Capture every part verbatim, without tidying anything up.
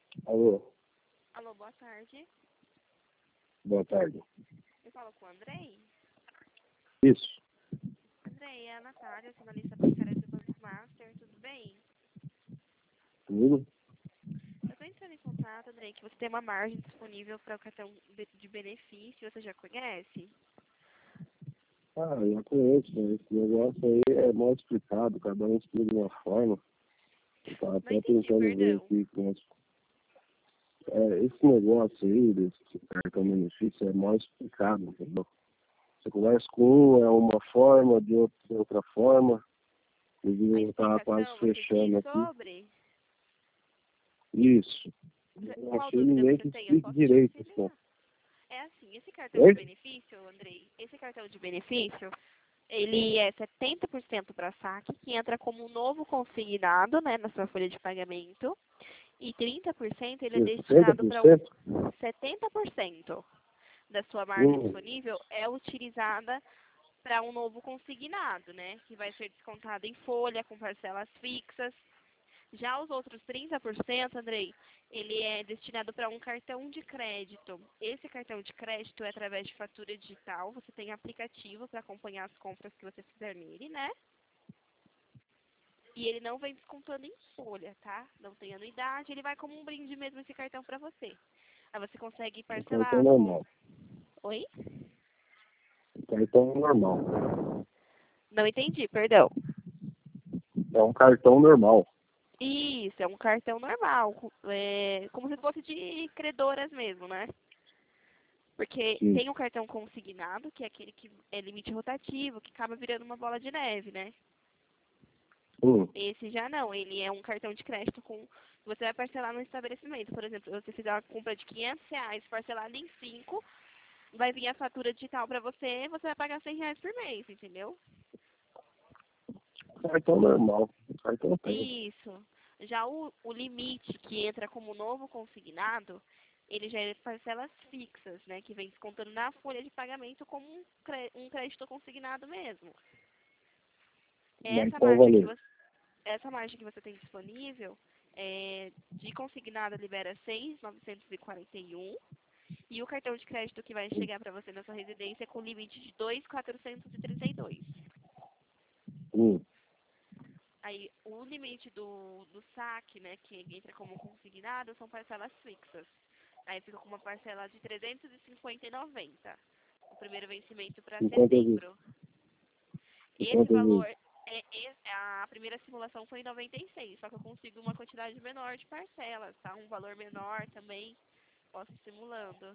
Alô, Alô, boa tarde. boa tarde. Eu falo com o Andrei. Isso, Andrei, é a Natália, jornalista bancária do Banco Master, tudo bem? tudo? Eu estou entrando em contato, Andrei, que você tem uma margem disponível para o cartão de de benefício, você já conhece? Ah, eu já conheço, né? Esse negócio aí é mal explicado, cada um explica de uma forma. Eu tava Não até entendi, tentando ver perdão. aqui com as- é, esse negócio aí, desse cartão benefício, é mal explicado, entendeu? Você conversa com um, é uma forma, de outra, de outra forma. A E eu tava quase explicação, você fechando diz aqui. sobre? Isso. Você- Eu não Qual achei dúvida ninguém você que tem? Eu explique posso te direito, assim. auxiliar. É assim, esse cartão de Oi? benefício, Andrei, esse cartão de benefício, ele é setenta por cento para saque, que entra como um novo consignado, né, na sua folha de pagamento, e trinta por cento ele é sessenta destinado por para um cento? setenta por cento da sua margem Hum, disponível é utilizada para um novo consignado, né, que vai ser descontado em folha, com parcelas fixas. Já os outros trinta por cento, Andrei, ele é destinado para um cartão de crédito. Esse cartão de crédito é através de fatura digital. Você tem aplicativo para acompanhar as compras que você fizer nele, né? E ele não vem descontando em folha, tá? Não tem anuidade. Ele vai como um brinde mesmo esse cartão para você. Aí você consegue um cartão parcelar com... normal. Oi? Um cartão normal. Não entendi, perdão. É um cartão normal. Isso, é um cartão normal. co- É, como se fosse de credoras mesmo, né? Porque Sim. tem o cartão consignado, que é aquele que é limite rotativo, que acaba virando uma bola de neve, né? Hum, Esse já não, ele é um cartão de crédito com... Você vai parcelar no estabelecimento. Por exemplo, se você fizer uma compra de quinhentos reais parcelada em cinco, vai vir a fatura digital para você, você vai pagar cem reais por mês, entendeu? cartão normal. Cartão tem. Isso. Já o, o limite que entra como novo consignado, ele já é parcelas fixas, né? Que vem descontando na folha de pagamento como um, cré- um crédito consignado mesmo. Mas Essa qual o margem que valor? você, essa margem que você tem disponível, é, de consignado libera seis mil novecentos e quarenta e um e o cartão de crédito que vai chegar para você na sua residência é com limite de dois mil quatrocentos e trinta e dois. Hum, Aí, o limite do, do saque, né, que entra como consignado, são parcelas fixas. Aí fica com uma parcela de trezentos e cinquenta e noventa. O primeiro vencimento para cinquenta vezes. setembro. Esse cinquenta valor, vezes. é, é- a primeira simulação foi em noventa e seis, só que eu consigo uma quantidade menor de parcelas, tá? Um valor menor também, posso ir simulando.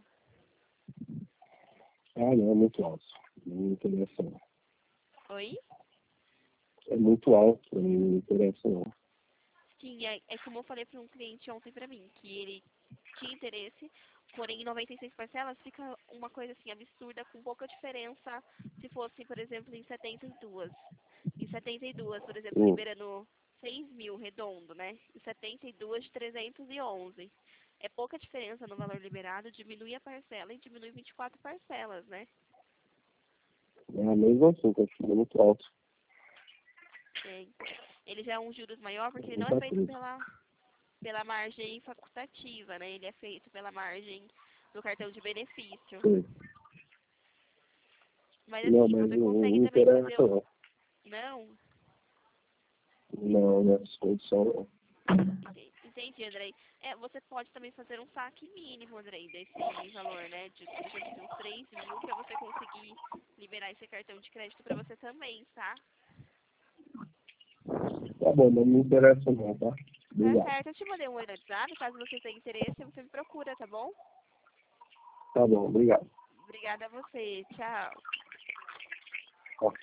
Ah, não, é muito alto. Não me interessa, não. Oi? É muito alto, não me interessa, não. Sim, é, é como eu falei para um cliente ontem para mim, que ele tinha interesse, porém em noventa e seis parcelas fica uma coisa assim absurda, com pouca diferença se fosse, por exemplo, em setenta e duas. Em setenta e duas, por exemplo, Hum, liberando seis mil redondo, né? Em setenta e duas de trezentos e onze. É pouca diferença no valor liberado, diminui a parcela e diminui vinte e quatro parcelas, né? é mesmo assim, continua muito alto. É, então, ele já é um juros maior porque ele não é Muita feito coisa. pela, pela margem facultativa, né? Ele é feito pela margem do cartão de benefício. Sim. Mas Não, assim, mas você não, não consegue me também fazer interessa, o... não. Não? Não, nessa condição, não. Ente- Entendi, Andrei. É, você pode também fazer um saque mínimo, Andrei, desse valor, né? De, por exemplo, de uns três mil para você conseguir liberar esse cartão de crédito para você também, tá? Tá bom, mas não me interessa, não, tá? Tá Obrigado. certo. Eu te mandei um oi no WhatsApp. Caso você tenha interesse, você me procura, tá bom? Tá bom, obrigado. Obrigada a você. Tchau.